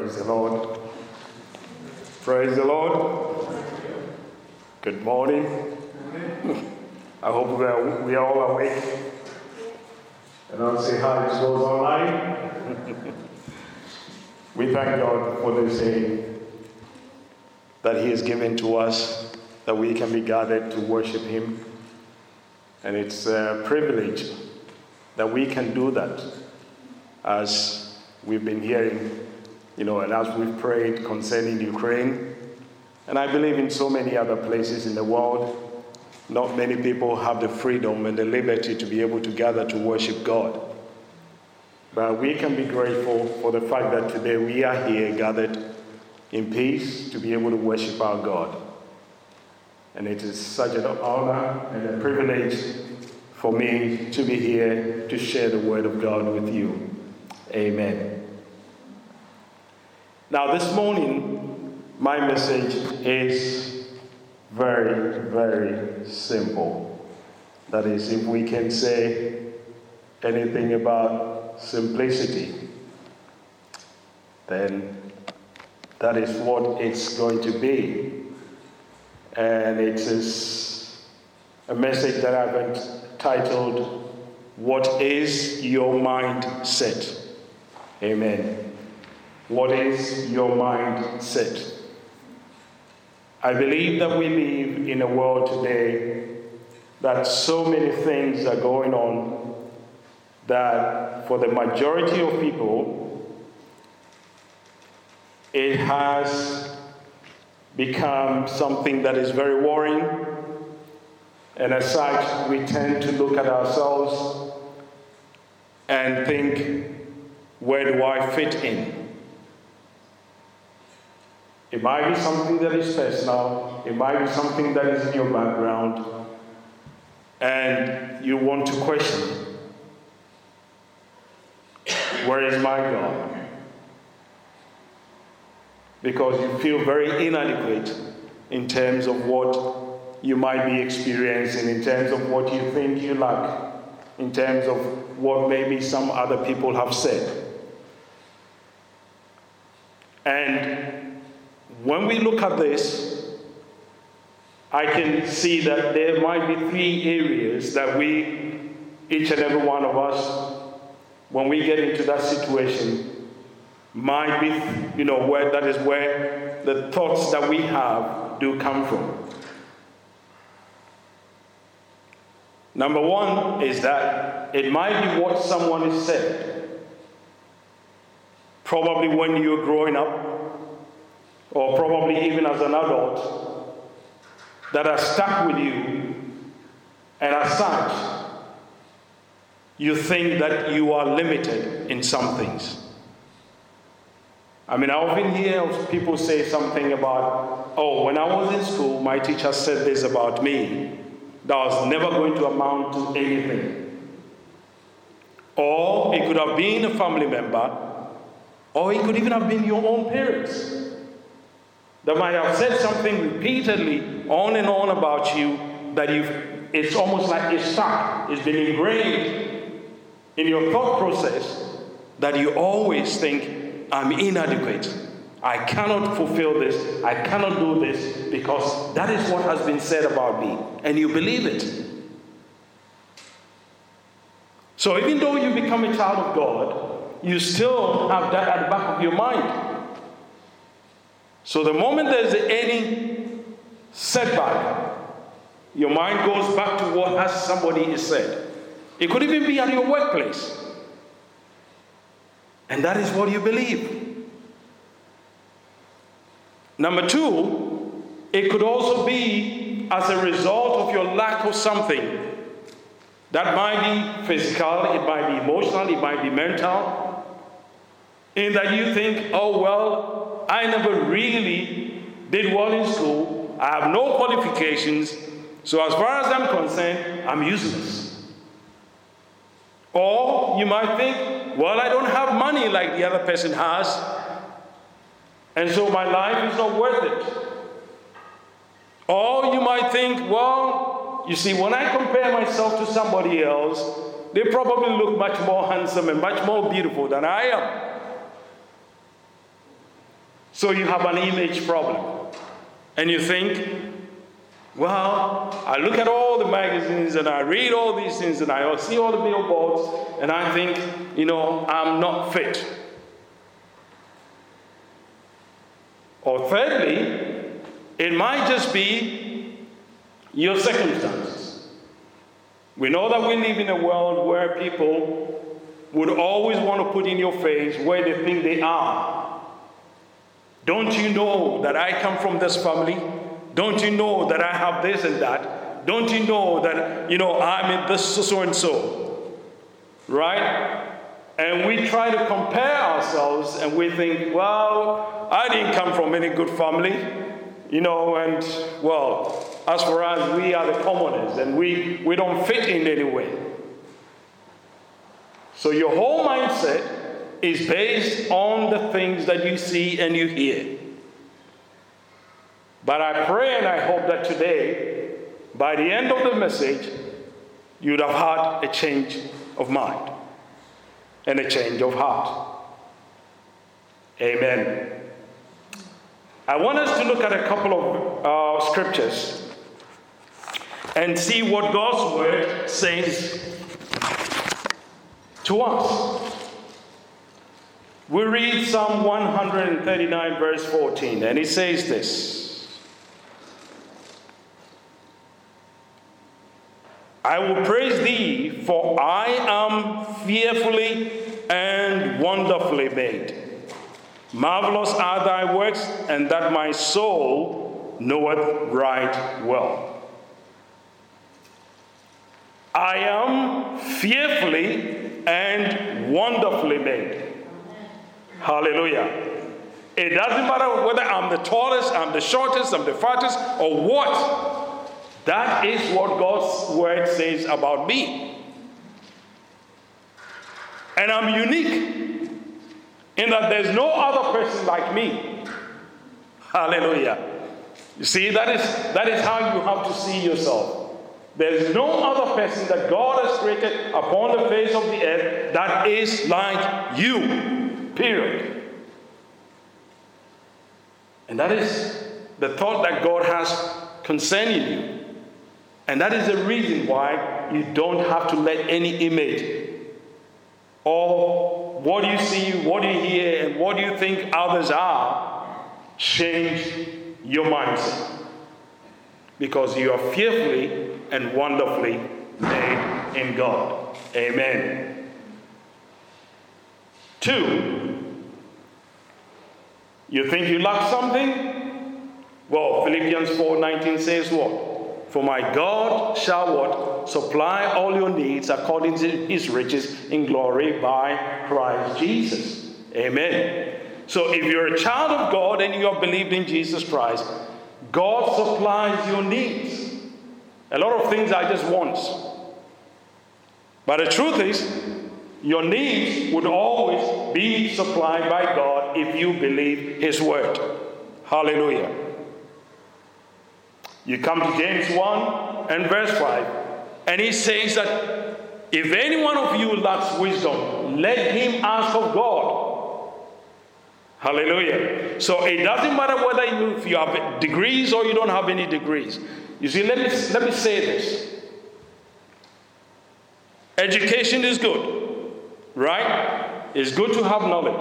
Praise the Lord. Praise the Lord. Good morning. I hope we are all awake. And I'll say hi to those online. We thank God for this day that He has given to us, that we can be gathered to worship Him. And it's a privilege that we can do that, as we've been hearing, and as we've prayed concerning Ukraine. And I believe in so many other places in the world, not many people have the freedom and the liberty to be able to gather to worship God. But we can be grateful for the fact that today we are here gathered in peace to be able to worship our God. And it is such an honor and a privilege for me to be here to share the word of God with you. Amen. Now this morning, my message is very, very simple. That is, if we can say anything about simplicity, then that is what it's going to be. And it is a message that I've entitled, What is Your Mindset? Amen. What is your mindset? I believe that we live in a world today that so many things are going on that for the majority of people, it has become something that is very worrying. And as such, we tend to look at ourselves and think, where do I fit in? It might be something that is personal. It might be something that is in your background. And you want to question, where is my God? Because you feel very inadequate in terms of what you might be experiencing, in terms of what you think you lack, in terms of what maybe some other people have said. And when we look at this, I can see that there might be three areas that we, each and every one of us, when we get into that situation, might be, where that is where the thoughts that we have do come from. Number one is that it might be what someone has said, probably when you were growing up, or probably even as an adult, that has stuck with you, and as such, you think that you are limited in some things. I often hear people say something about, when I was in school, my teacher said this about me, that was never going to amount to anything. Or it could have been a family member, or it could even have been your own parents that might have said something repeatedly on and on about you that it's almost like it's stuck, it's been ingrained in your thought process that you always think, I'm inadequate. I cannot fulfill this. I cannot do this because that is what has been said about me. And you believe it. So even though you become a child of God, you still have that at the back of your mind. So the moment there's any setback, your mind goes back to what has somebody has said. It could even be at your workplace. And that is what you believe. Number two, it could also be as a result of your lack of something. That might be physical, it might be emotional, it might be mental. In that you think, I never really did well in school. I have no qualifications. So as far as I'm concerned, I'm useless. Or you might think, I don't have money like the other person has. And so my life is not worth it. Or you might think, you see, when I compare myself to somebody else, they probably look much more handsome and much more beautiful than I am. So you have an image problem. And you think, well, I look at all the magazines and I read all these things and I see all the billboards and I think, I'm not fit. Or thirdly, it might just be your circumstances. We know that we live in a world where people would always want to put in your face where they think they are. Don't you know that I come from this family? Don't you know that I have this and that? Don't you know that, I'm in this so and so? Right? And we try to compare ourselves and we think, well, I didn't come from any good family, and, well, as for us, we are the commoners and we don't fit in any way. So your whole mindset is based on the things that you see and you hear. But I pray and I hope that today, by the end of the message, you'd have had a change of mind and a change of heart. Amen. I want us to look at a couple of scriptures and see what God's word says to us. We read Psalm 139 verse 14, and it says this: I will praise thee, for I am fearfully and wonderfully made. Marvelous are thy works, and that my soul knoweth right well. I am fearfully and wonderfully made. Hallelujah. It doesn't matter whether I'm the tallest, I'm the shortest, I'm the fattest, or what. That is what God's word says about me. And I'm unique in that there's no other person like me. Hallelujah. You see, that is how you have to see yourself. There's no other person that God has created upon the face of the earth that is like you. Period. And that is the thought that God has concerning you. And that is the reason why you don't have to let any image or what you see, what you hear, and what you think others are change your mindset. Because you are fearfully and wonderfully made in God. Amen. 2, you think you lack something? Well, Philippians 4:19 says what? For my God shall what? Supply all your needs according to his riches in glory by Christ Jesus. Amen. So if you're a child of God and you have believed in Jesus Christ, God supplies your needs. A lot of things are just wants. But the truth is, your needs would always be supplied by God if you believe his word. Hallelujah. You come to James 1 and verse 5, and he says that if any one of you lacks wisdom, let him ask of God. Hallelujah. So it doesn't matter whether if you have degrees or you don't have any degrees. You see, let me say this. Education is good, right? It's good to have knowledge.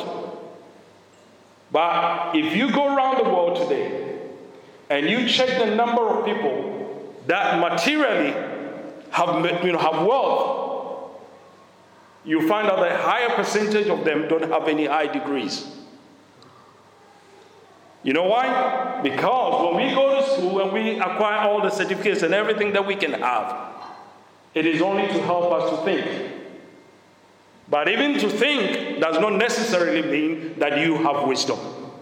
But if you go around the world today and you check the number of people that materially have wealth, you find out that a higher percentage of them don't have any high degrees. You know why? Because when we go to school and we acquire all the certificates and everything that we can have, it is only to help us to think. But even to think does not necessarily mean that you have wisdom.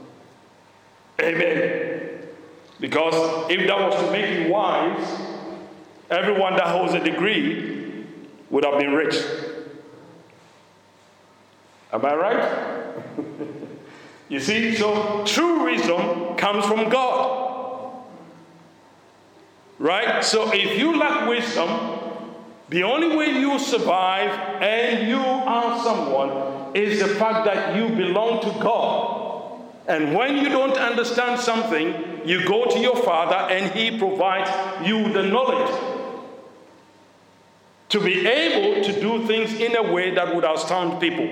Amen. Because if that was to make you wise, everyone that holds a degree would have been rich. Am I right? You see, so true wisdom comes from God. Right? So if you lack wisdom, the only way you survive and you are someone is the fact that you belong to God. And when you don't understand something, you go to your Father and He provides you the knowledge to be able to do things in a way that would astound people.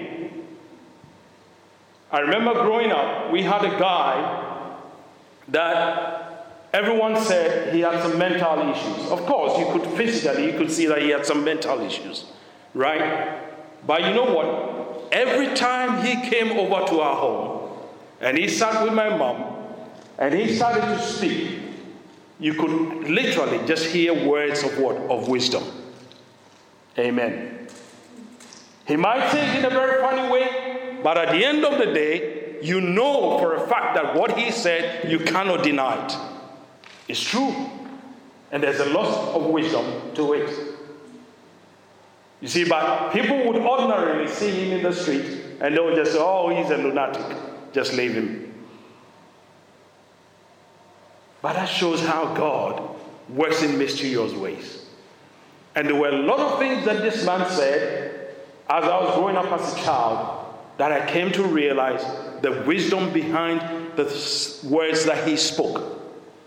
I remember growing up, we had a guy that everyone said he had some mental issues. Of course, you could see that he had some mental issues, right? But you know what? Every time he came over to our home, and he sat with my mom, and he started to speak, you could literally just hear words of what? Of wisdom. Amen. He might say it in a very funny way, but at the end of the day, you know for a fact that what he said, you cannot deny it. It's true. And there's a lot of wisdom to it. You see, but people would ordinarily see him in the street, and they would just say, oh, he's a lunatic. Just leave him. But that shows how God works in mysterious ways. And there were a lot of things that this man said as I was growing up as a child that I came to realize the wisdom behind the words that he spoke.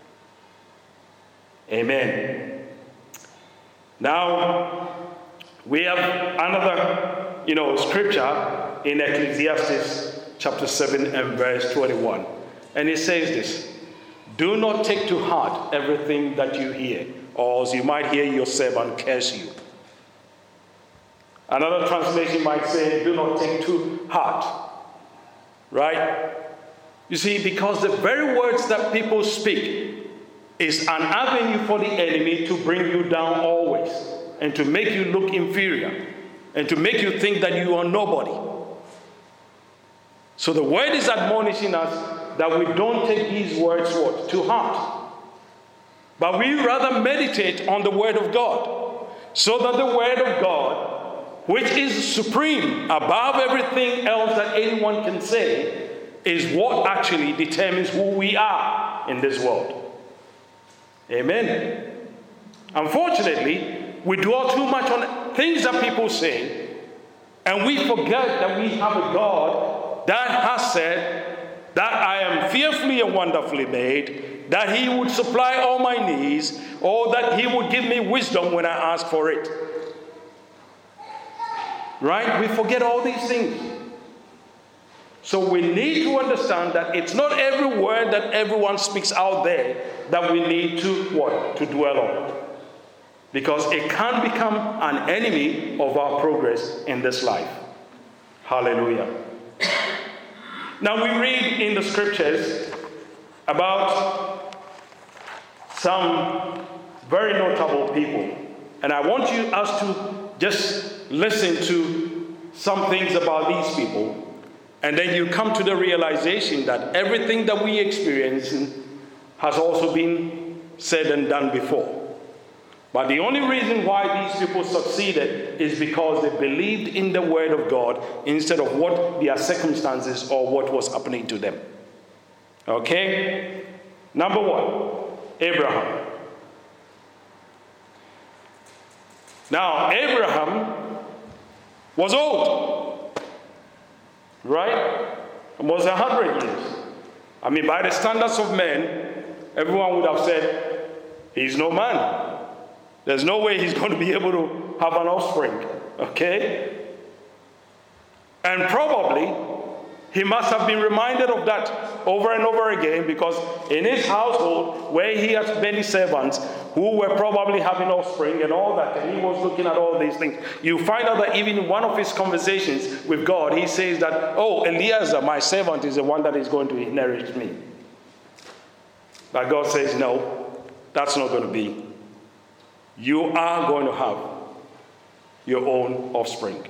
Amen. Now, we have another, scripture in Ecclesiastes chapter 7 and verse 21. And it says this: do not take to heart everything that you hear, or else you might hear your servant curse you. Another translation might say, do not take to heart. Right? You see, because the very words that people speak is an avenue for the enemy to bring you down always, and to make you look inferior, and to make you think that you are nobody. So the word is admonishing us that we don't take these words to heart, but we rather meditate on the word of God, so that the word of God, which is supreme above everything else that anyone can say, is what actually determines who we are in this world. Amen. Unfortunately, we dwell too much on things that people say, and we forget that we have a God that has said that I am fearfully and wonderfully made, that He would supply all my needs, or that He would give me wisdom when I ask for it. Right? We forget all these things. So we need to understand that it's not every word that everyone speaks out there that we need to dwell on. Because it can become an enemy of our progress in this life. Hallelujah. Now we read in the scriptures about some very notable people. And I want us to just listen to some things about these people. And then you come to the realization that everything that we experience has also been said and done before. But the only reason why these people succeeded is because they believed in the word of God instead of what their circumstances or what was happening to them. Okay? Number one, Abraham. Now, Abraham was old, right? Almost 100 years. I mean, by the standards of men, everyone would have said, he's no man. There's no way he's going to be able to have an offspring, okay? And probably he must have been reminded of that over and over again, because in his household, where he has many servants who were probably having offspring and all that, and he was looking at all these things, you find out that even in one of his conversations with God, he says that, oh, Eliezer, my servant, is the one that is going to inherit me. But God says, no, that's not going to be. You are going to have your own offspring.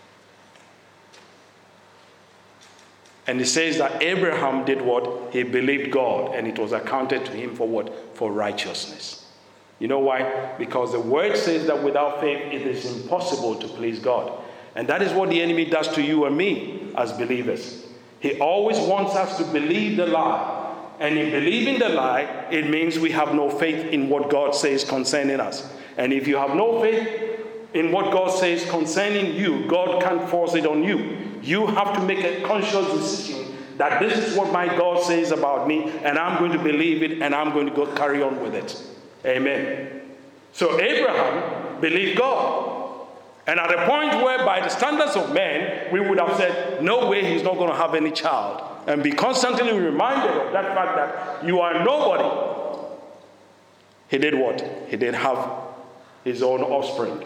And it says that Abraham did what? He believed God, and it was accounted to him for what? For righteousness. You know why? Because the word says that without faith it is impossible to please God. And that is what the enemy does to you and me as believers. He always wants us to believe the lie. And in believing the lie, it means we have no faith in what God says concerning us. And if you have no faith in what God says concerning you, God can't force it on you. You have to make a conscious decision that this is what my God says about me, and I'm going to believe it, and I'm going to go carry on with it. Amen. So Abraham believed God. And at a point where by the standards of men, we would have said, no way, he's not going to have any child. And be constantly reminded of that fact that you are nobody. He did what? He did have his own offspring.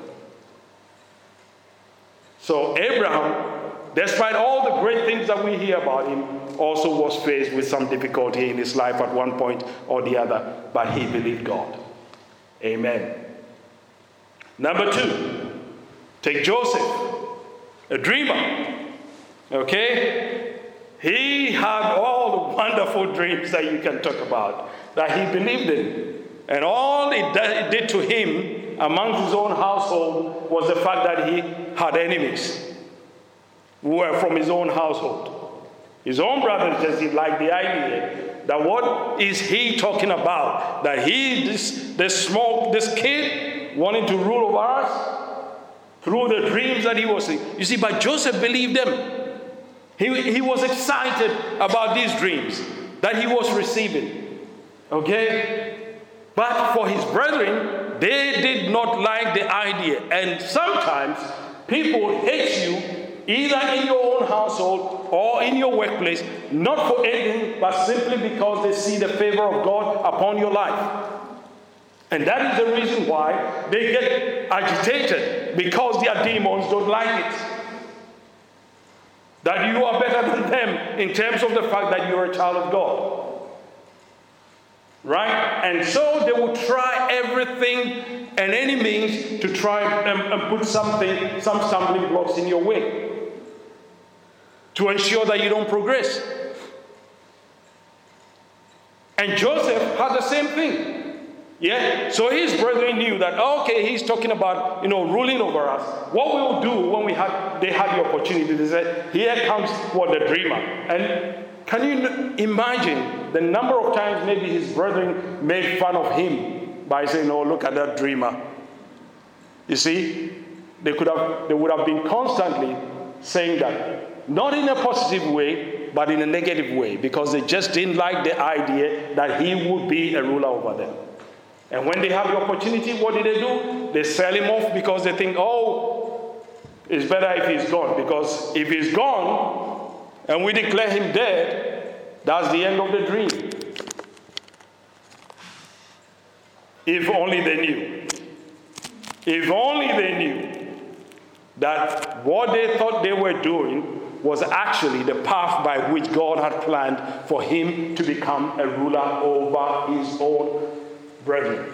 So Abraham, despite all the great things that we hear about him, also was faced with some difficulty in his life at one point or the other, but he believed God. Amen. Number 2, take Joseph, a dreamer. Okay? He had all the wonderful dreams that you can talk about, that he believed in. And all it did to him amongst his own household was the fact that he had enemies who were from his own household. His own brothers just didn't like the idea that what is he talking about? That this kid wanting to rule over us through the dreams that he was seeing. You see, but Joseph believed them. He was excited about these dreams that he was receiving. Okay? But for his brethren, they did not like the idea. And sometimes people hate you either in your own household or in your workplace, not for anything, but simply because they see the favor of God upon your life. And that is the reason why they get agitated, because their demons don't like it. That you are better than them in terms of the fact that you're a child of God. Right? And so they will try everything and any means to try and put some stumbling blocks in your way to ensure that you don't progress. And Joseph had the same thing. Yeah? So his brethren knew that, okay, he's talking about, ruling over us. What we'll do when they had the opportunity, they said, here comes the dreamer. And can you imagine the number of times maybe his brethren made fun of him by saying, oh, look at that dreamer. You see, they would have been constantly saying that, not in a positive way, but in a negative way, because they just didn't like the idea that he would be a ruler over them. And when they have the opportunity, what do? They sell him off because they think, oh, it's better if he's gone. Because if he's gone and we declare him dead, that's the end of the dream. If only they knew. If only they knew that what they thought they were doing was actually the path by which God had planned for him to become a ruler over his own brethren.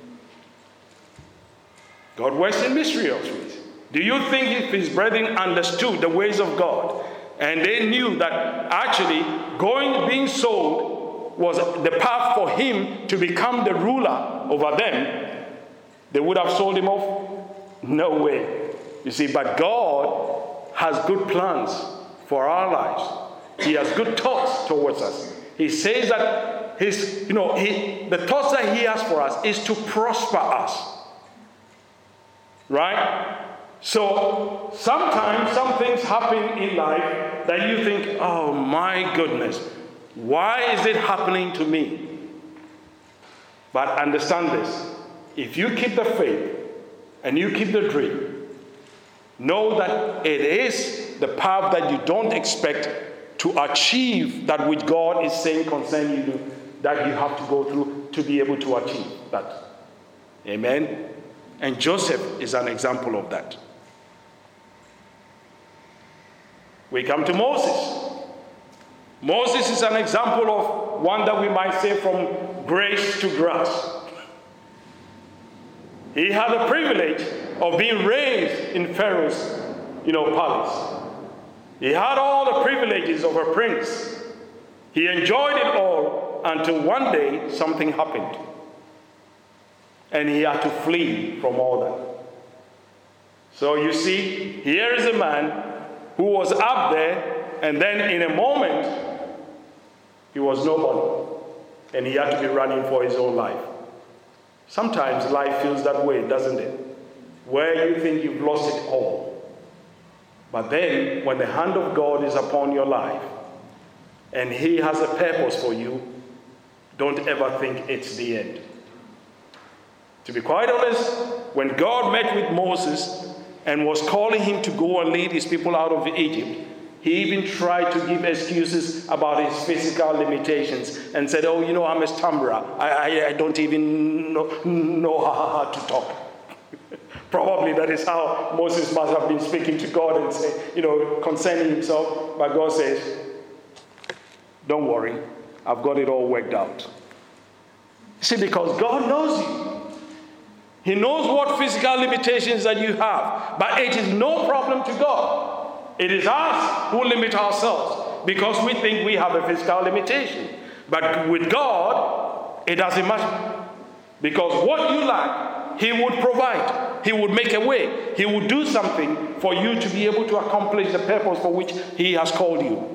God works in mystery also. Do you think if his brethren understood the ways of God and they knew that actually being sold was the path for him to become the ruler over them, they would have sold him off? No way. You see, but God has good plans for our lives. He has good thoughts towards us. He says that the thoughts that he has for us is to prosper us. Right? So sometimes some things happen in life that you think, oh my goodness, why is it happening to me? But understand this. If you keep the faith and you keep the dream, know that it is the path that you don't expect to achieve that which God is saying concerning you, that you have to go through to be able to achieve that. Amen? And Joseph is an example of that. We come to Moses. Moses is an example of one that we might say from grace to grass. He had the privilege of being raised in Pharaoh's, palace. He had all the privileges of a prince. He enjoyed it all until one day something happened. And he had to flee from all that. So you see, here is a man who was up there, and then in a moment, he was nobody. And he had to be running for his own life. Sometimes life feels that way, doesn't it? Where you think you've lost it all. But then, when the hand of God is upon your life, and he has a purpose for you, don't ever think it's the end. To be quite honest, when God met with Moses and was calling him to go and lead his people out of Egypt, he even tried to give excuses about his physical limitations and said, oh, I'm a stammerer. I don't even know how to talk. Probably that is how Moses must have been speaking to God and say, concerning himself. But God says, don't worry, I've got it all worked out. See, because God knows you. He knows what physical limitations that you have. But it is no problem to God. It is us who limit ourselves because we think we have a physical limitation. But with God, it doesn't matter. Because what you lack, he would provide. He would make a way. He would do something for you to be able to accomplish the purpose for which he has called you.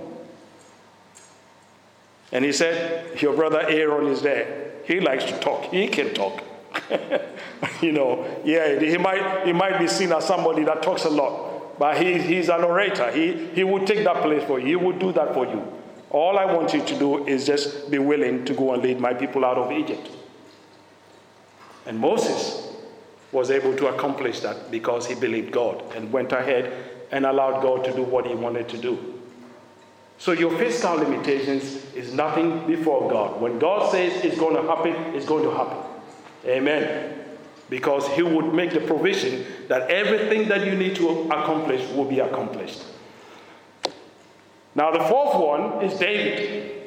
And he said, your brother Aaron is there. He likes to talk. He can talk. He might be seen as somebody that talks a lot. But he's an orator. He would take that place for you. He would do that for you. All I want you to do is just be willing to go and lead my people out of Egypt. And Moses was able to accomplish that because he believed God and went ahead and allowed God to do what he wanted to do. So your physical limitations is nothing before God. When God says it's going to happen, it's going to happen. Amen. Because he would make the provision that everything that you need to accomplish will be accomplished. Now the fourth one is David.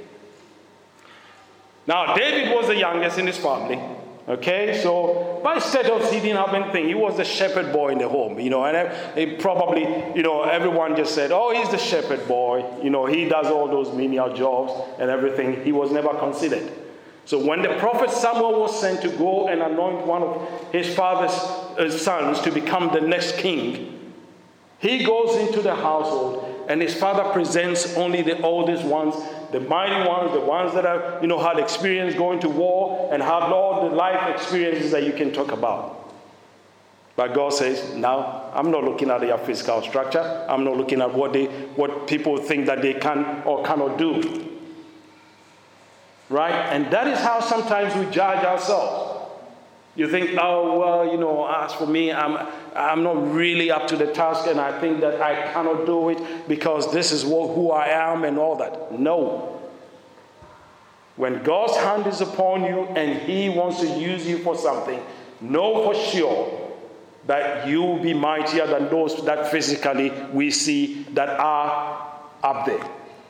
Now David was the youngest in his family. Okay, so by status he didn't have anything. He was the shepherd boy in the home, and he probably, everyone just said, oh, he's the shepherd boy. He does all those menial jobs and everything. He was never considered. So when the prophet Samuel was sent to go and anoint one of his father's sons to become the next king, he goes into the household and his father presents only the oldest ones, the mighty ones, the ones that have, had experience going to war and had all the life experiences that you can talk about. But God says, now, I'm not looking at their physical structure. I'm not looking at what people think that they can or cannot do. Right? And that is how sometimes we judge ourselves. You think, oh, well, as for me, I'm not really up to the task and I think that I cannot do it because this is who I am and all that. No. When God's hand is upon you and he wants to use you for something, know for sure that you will be mightier than those that physically we see that are up there.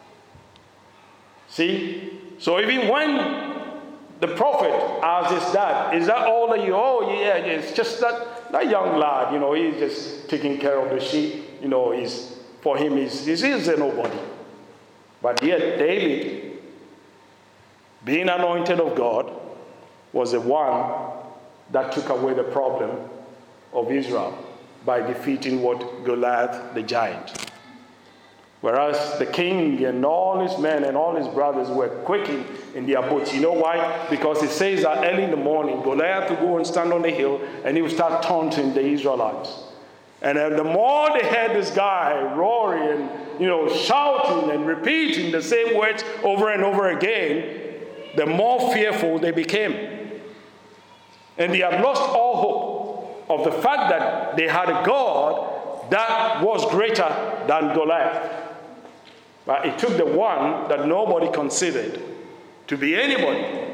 See? So even when the prophet asked his dad, is that all that you? Oh, yeah, it's just that young lad, he's just taking care of the sheep. For him, he's a nobody. But yet David, being anointed of God, was the one that took away the problem of Israel by defeating Goliath, the giant. Whereas the king and all his men and all his brothers were quaking in their boots. You know why? Because it says that early in the morning, Goliath would go and stand on the hill and he would start taunting the Israelites. And the more they heard this guy roaring and, shouting and repeating the same words over and over again, the more fearful they became. And they had lost all hope of the fact that they had a God that was greater than Goliath. But it took the one that nobody considered to be anybody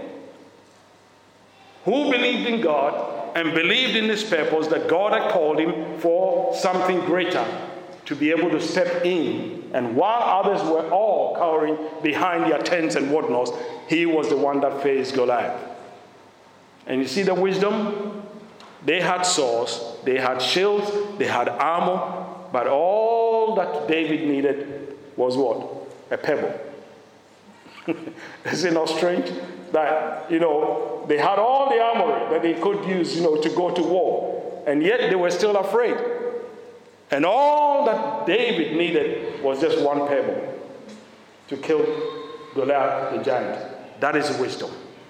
who believed in God and believed in his purpose that God had called him for something greater to be able to step in. And while others were all cowering behind their tents and whatnot, he was the one that faced Goliath. And you see the wisdom? They had swords, they had shields, they had armor, but all that David needed was what? A pebble. Is it not strange that, they had all the armor that they could use, to go to war, and yet they were still afraid. And all that David needed was just one pebble to kill Goliath the giant. That is wisdom.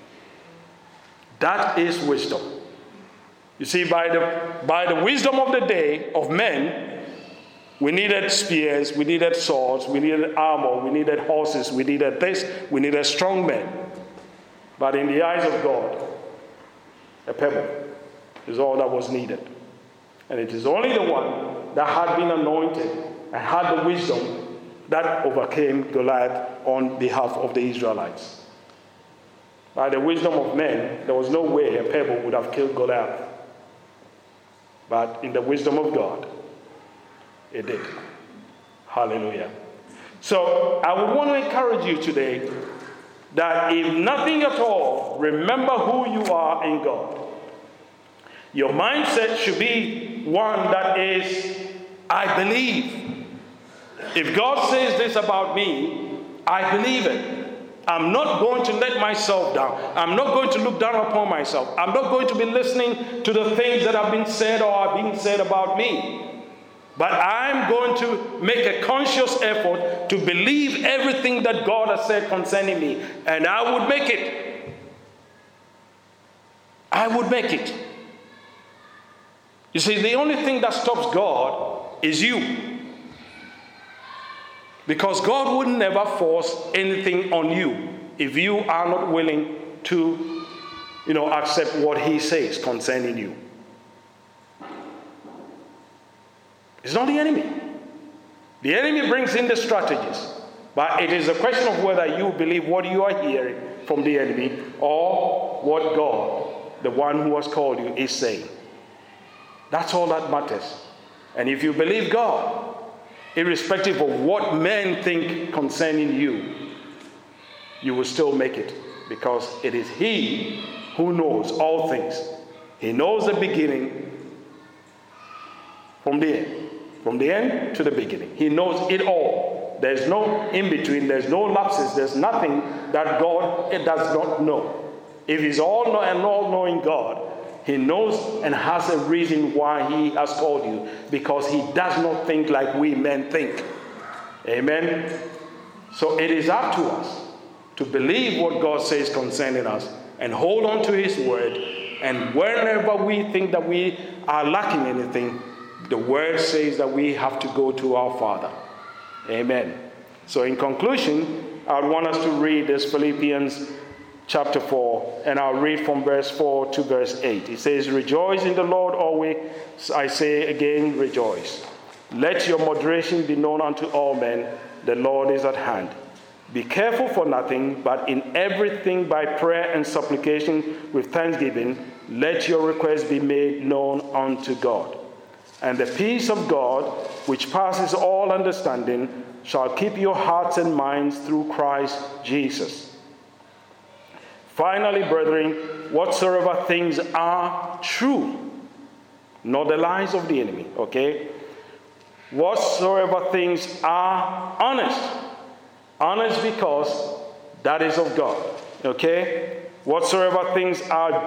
That is wisdom. You see, by the wisdom of the day of men, We needed spears, we needed swords, we needed armor, we needed horses, we needed this, we needed strong men. But in the eyes of God, a pebble is all that was needed. And it is only the one that had been anointed and had the wisdom that overcame Goliath on behalf of the Israelites. By the wisdom of men, there was no way a pebble would have killed Goliath. But in the wisdom of God, it did. Hallelujah. So I would want to encourage you today that if nothing at all, remember who you are in God. Your mindset should be one that is, I believe. If God says this about me, I believe it. I'm not going to let myself down. I'm not going to look down upon myself. I'm not going to be listening to the things that have been said or are being said about me. But I'm going to make a conscious effort to believe everything that God has said concerning me. And I would make it. I would make it. You see, the only thing that stops God is you. Because God would never force anything on you if you are not willing to, accept what he says concerning you. It's not the enemy. The enemy brings in the strategies. But it is a question of whether you believe what you are hearing from the enemy or what God, the one who has called you, is saying. That's all that matters. And if you believe God, irrespective of what men think concerning you, you will still make it, because it is he who knows all things. He knows the beginning from the end to the beginning. He knows it all. There's no in-between, there's no lapses, there's nothing that God does not know. If he's an all-knowing God, he knows and has a reason why he has called you, because he does not think like we men think. Amen? So it is up to us to believe what God says concerning us and hold on to his word. And whenever we think that we are lacking anything, the word says that we have to go to our Father. Amen. So in conclusion, I want us to read this Philippians chapter 4, and I'll read from verse 4 to verse 8. It says, "Rejoice in the Lord always. I say again, rejoice. Let your moderation be known unto all men. The Lord is at hand. Be careful for nothing, but in everything by prayer and supplication with thanksgiving, let your requests be made known unto God. And the peace of God, which passes all understanding, shall keep your hearts and minds through Christ Jesus. Finally, brethren, whatsoever things are true," not the lies of the enemy, okay? "Whatsoever things are honest because that is of God," okay? "Whatsoever things are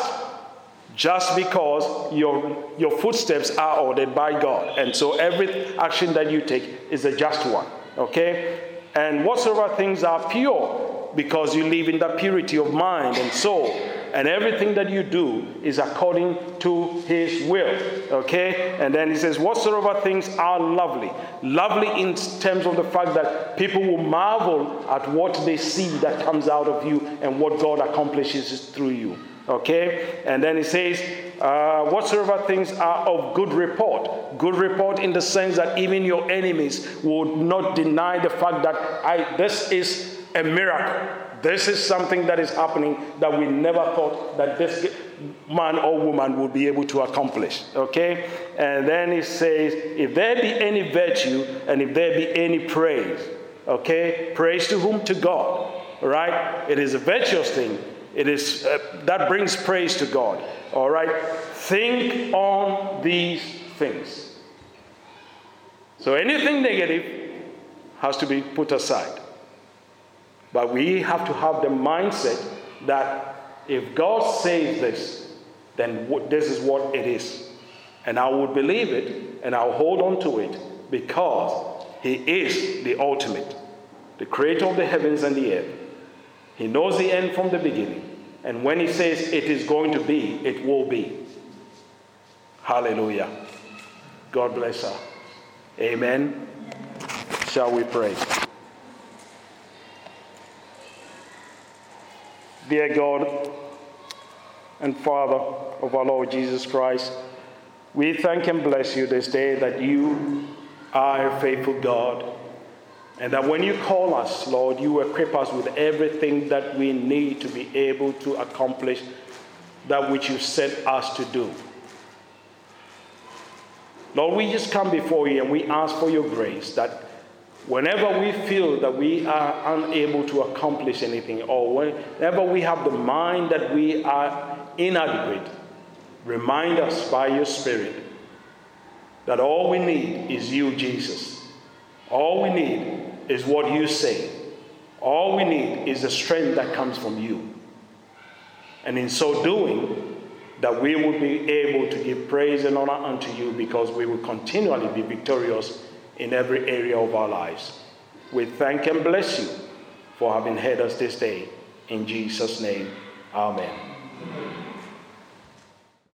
just because your footsteps are ordered by God. And so every action that you take is a just one, okay? And whatsoever things are pure, because you live in the purity of mind and soul. And everything that you do is according to his will. Okay? And then he says, whatsoever things are lovely. Lovely in terms of the fact that people will marvel at what they see that comes out of you and what God accomplishes through you. Okay? And then he says, whatsoever things are of good report. Good report in the sense that even your enemies would not deny the fact that this is a miracle. This is something that is happening that we never thought that this man or woman would be able to accomplish. Okay? And then he says, if there be any virtue and if there be any praise. Okay? Praise to whom? To God. Right? It is a virtuous thing. It is that brings praise to God. All right? Think on these things. So anything negative has to be put aside. But we have to have the mindset that if God says this, then this is what it is. And I will believe it and I'll hold on to it because he is the ultimate, the creator of the heavens and the earth. He knows the end from the beginning. And when he says it is going to be, it will be. Hallelujah. God bless her. Amen. Shall we pray? Dear God and Father of our Lord Jesus Christ, we thank and bless you this day that you are a faithful God, and that when you call us, Lord, you equip us with everything that we need to be able to accomplish that which you sent us to do. Lord, we just come before you and we ask for your grace that whenever we feel that we are unable to accomplish anything, or whenever we have the mind that we are inadequate, remind us by your Spirit that all we need is you, Jesus. All we need is what you say. All we need is the strength that comes from you. And in so doing, that we will be able to give praise and honor unto you, because we will continually be victorious in every area of our lives. We thank and bless you for having heard us this day. In Jesus' name, amen.